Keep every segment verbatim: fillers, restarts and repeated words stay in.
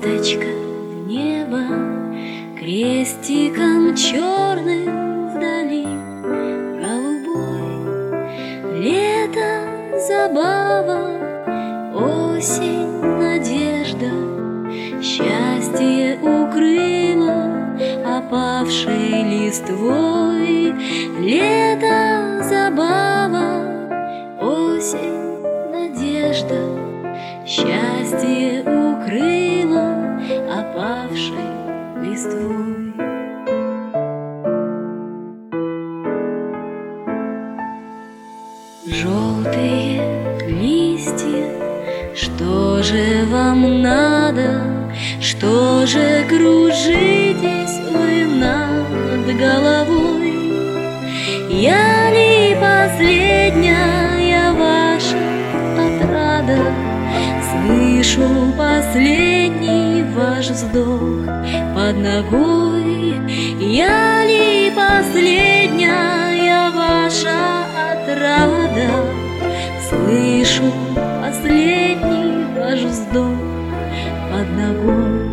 Ласточка в небо крестиком черным вдали, голубой. Лето — забава, осень — надежда, счастье укрыло опавшей листвой. Лето — забава, осень — надежда, счастье укрыло опавшей листвой. Желтые листья, что же вам надо? Что же кружитесь вы над головой? Я ли последняя ваша отрада? Слышу последний ваш вздох под ногой. Я ли последняя ваша отрада? Слышу последний ваш вздох под ногой.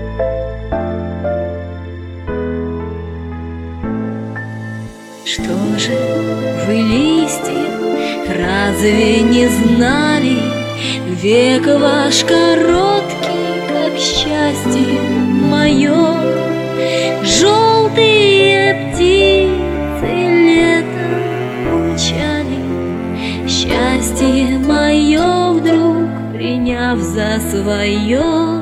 Что же вы, листья, разве не знали? Век ваш короткий, как счастье мое. Желтые птицы летом умчали, счастье мое вдруг приняв за свое.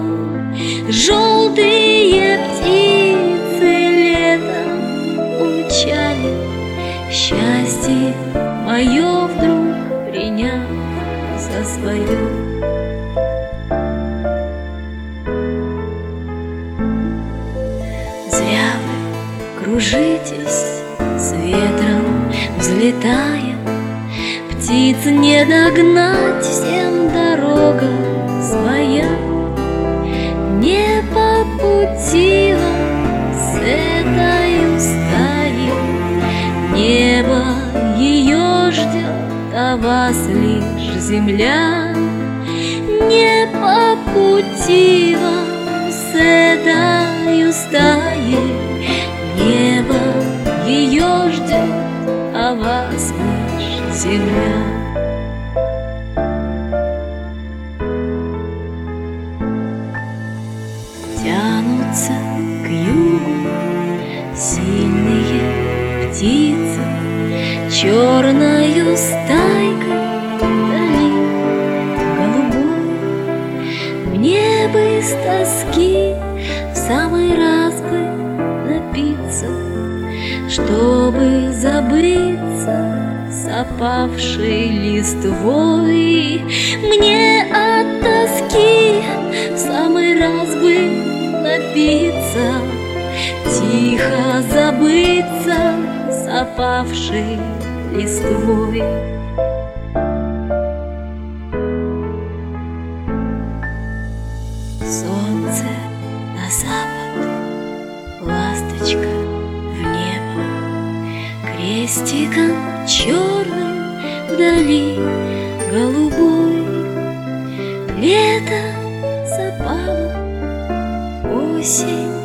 Желтые птицы летом умчали, счастье мое вдруг приняв за свое. Зря вы кружитесь с ветром, взлетая. Птиц не догнать, всем дорога своя. Не по пути вам с этой стаей. Небо ее ждет, а вас лишь земля. Не по пути вам с этой стаей. Небо ее ждет, а вас лишь земля. Тянутся к югу сильные птицы, черною стайкой вдали голубой. Мне бы с тоски в самый раз бы напиться, чтобы забыться с опавшей листвой. Мне от тоски в самый раз бы напиться, тихо забыться с опавшей листвой. Солнце на запад, ласточка в небо, крестиком черным вдали голубой. Лето — забава, осень